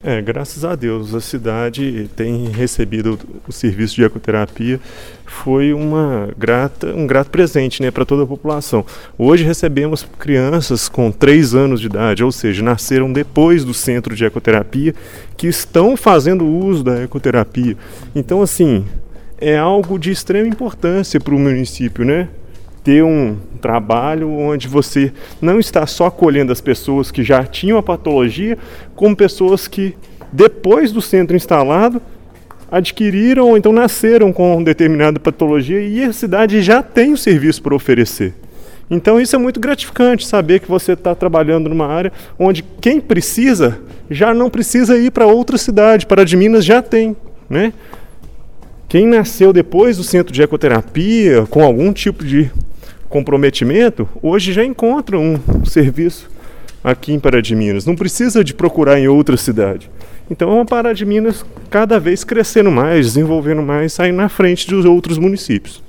Graças a Deus, a cidade tem recebido o serviço de ecoterapia. Foi um grato presente, né, para toda a população. Hoje recebemos crianças com 3 anos de idade, ou seja, nasceram depois do centro de ecoterapia, que estão fazendo uso da ecoterapia. Então, assim, é algo de extrema importância para o município, né? Ter um trabalho onde você não está só acolhendo as pessoas que já tinham a patologia, como pessoas que, depois do centro instalado, adquiriram ou então nasceram com determinada patologia e a cidade já tem o serviço para oferecer. Então isso é muito gratificante, saber que você está trabalhando numa área onde quem precisa já não precisa ir para outra cidade, para a de Minas já tem, né? Quem nasceu depois do centro de ecoterapia, com algum tipo de comprometimento, hoje já encontra um serviço aqui em Pará de Minas. Não precisa de procurar em outra cidade. Então, a Pará de Minas cada vez crescendo mais, desenvolvendo mais, saindo na frente dos outros municípios.